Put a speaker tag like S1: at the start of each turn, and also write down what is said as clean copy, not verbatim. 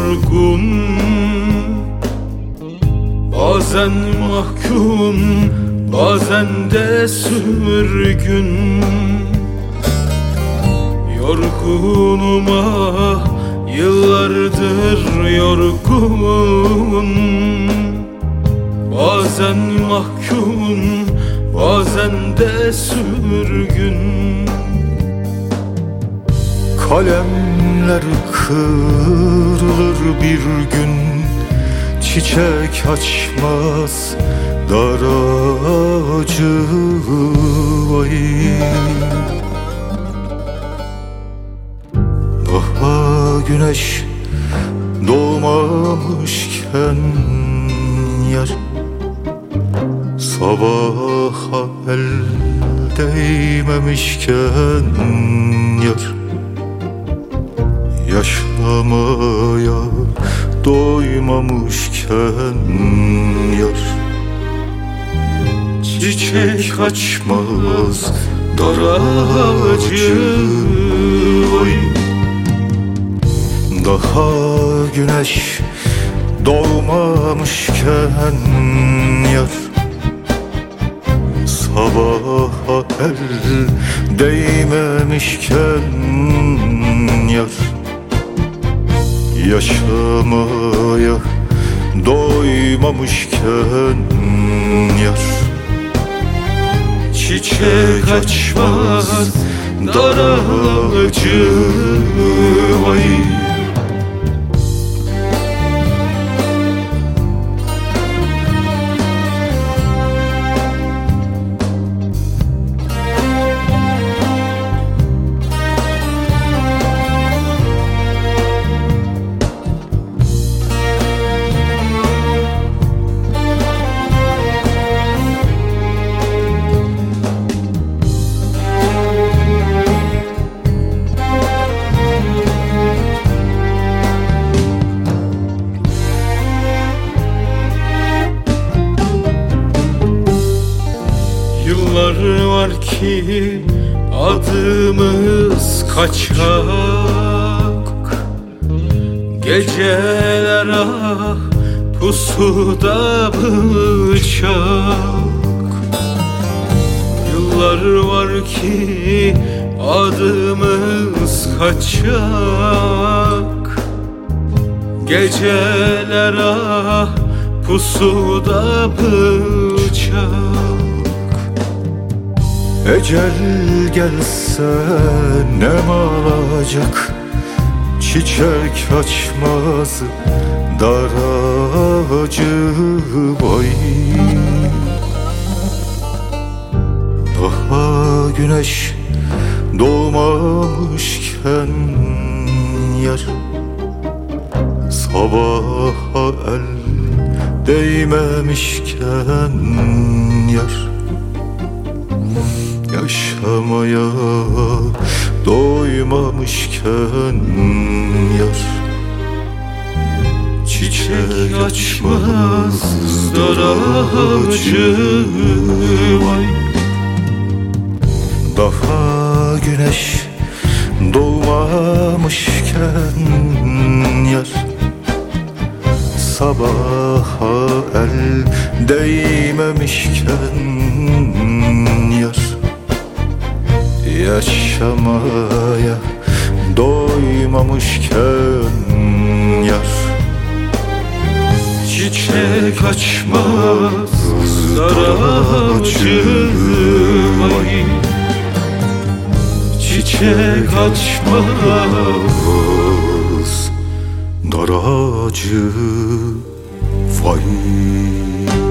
S1: yorgun, bazen mahkum, bazen de sürgün. Yorgunum ah, yıllardır yorgun. Bazen mahkum, bazen de sürgün.
S2: Kalemler kırılır bir gün, çiçek açmaz dar ağacı vay. Daha güneş doğmamışken yar, sabaha el değmemişken yar, yaşamaya doymamışken yar, çiçek açmaz dar ağacı vay. Daha güneş doğmamışken yar, sabaha el değmemişken yar, yaşamaya doymamışken yar,
S1: çiçek açmaz dar ağacı vay. Yıllar var ki adımız kaçak, geceler ah pusuda bıçak. Yıllar var ki adımız kaçak, geceler ah pusuda bıçak.
S2: Ecel gelse ne alacak, çiçek açmaz dar ağacı vay. Daha güneş doğmamışken yar, sabaha el değmemişken yar, yaşamaya doymamışken yar, çiçek açmaz dar ağacı vay. Daha güneş doğmamışken yar, sabaha el değmemişken yar, yaşamaya doymamışken yar,
S1: çiçek açmaz dar ağacı vay. Çiçek açmaz
S2: dar ağacı vay.